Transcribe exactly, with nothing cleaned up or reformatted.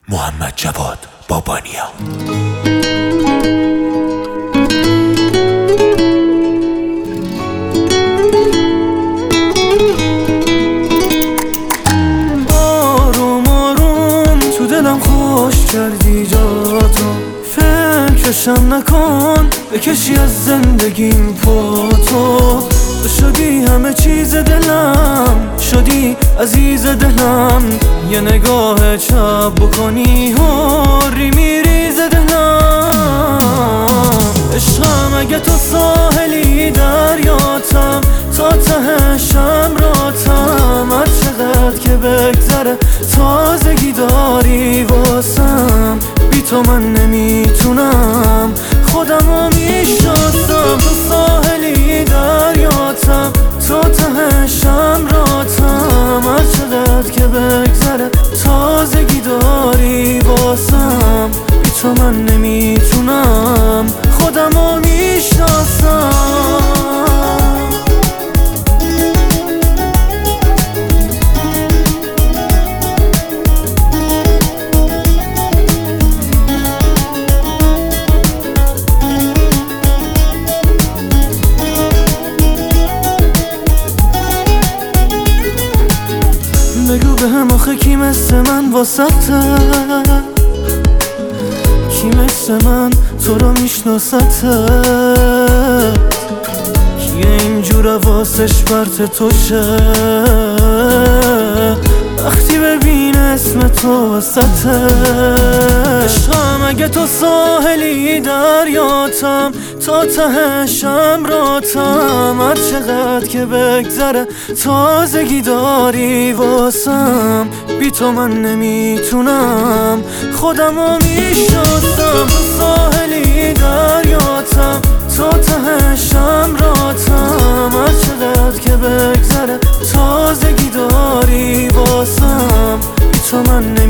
محمد جواد بابانیا. آروم آروم تو دلم خوش کردی جاتو، فکرشم نکن بکشی از زندگیم پاتو. تو شدی همه چیز دلم، شدی عزیز دلم، یه نگاه چپ بکنی هوری میریز دلم. عشقم اگه تو ساحلی دریاتم، تا تهشم راتم، هر چقدر که بگذره تازگی داری واسم. بی تو من نمیتونم خودمو میشناسم. تو ساحلی دریاتم، تا تهشم راتم، هر چقدر که بگذره تازگی داری واسم. بی تو من نمیتونم خودمو میشناسم. بگو به هم آخه کی مثل من واسطه، کی مثل من تو رو میشناسته، کیه اینجور واسش برت توشه وقتی ببین اسم تو واسطه. عشقم اگه تو ساحلی دریاتم، تا تهشم راتم، هر چقدر که بگذره تازگی داری واسم. بی تو من نمیتونم خودمو میشناسم. تو ساحلی دریاتم، تا تهشم راتم، هر چقدر که بگذره تازگی داری واسم. بی تو من